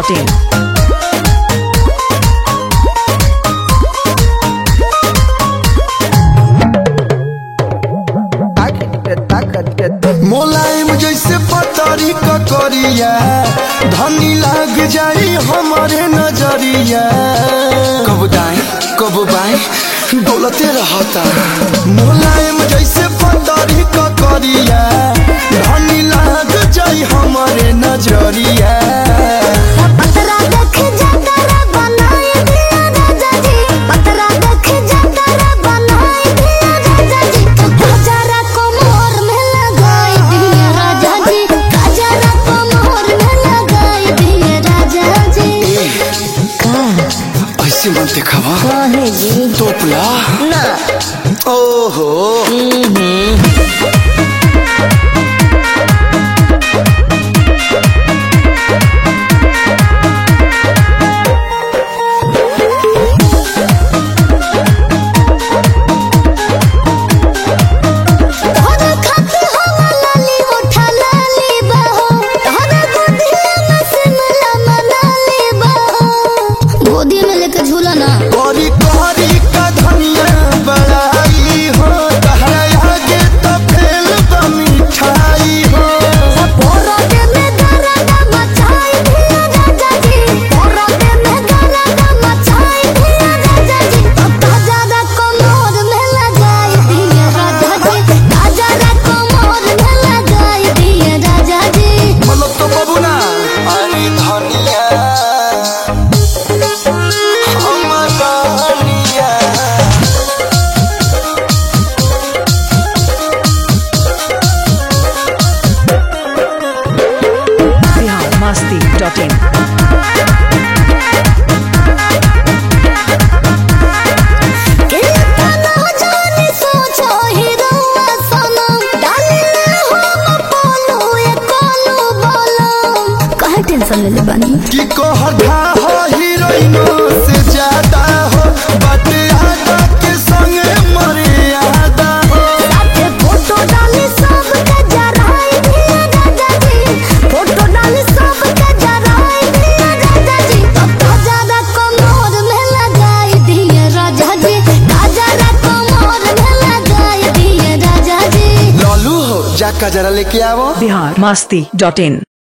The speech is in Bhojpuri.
biharmasti.in. मोलायम जैसे पतरी ककरिया धनी लाग जाई हमारे नजरिया। कब दाएं कब बाएं डोलते रहता। मोलायम जैसे पतरी ककरिया धनी लाग जाई हमारे नजरिया। मन दिखावा तोपला ना। ओहो biharmasti.in. टेंशन ले बानी कि कहधा हो हीरोइनो से ज्यादा हो बात आदा के संगे मर्यादा हो। साथे फोटो डाली सब के जराई दिया राजा जी। फोटो डाली सब के जराई दिया राजा जी। अब तो ज्यादा कमर में लगाई दिया राजा जी। ज्यादा कमर में लगाई दिया राजा जी। लालू हो जा का जरा लेके आवो biharmasti.in.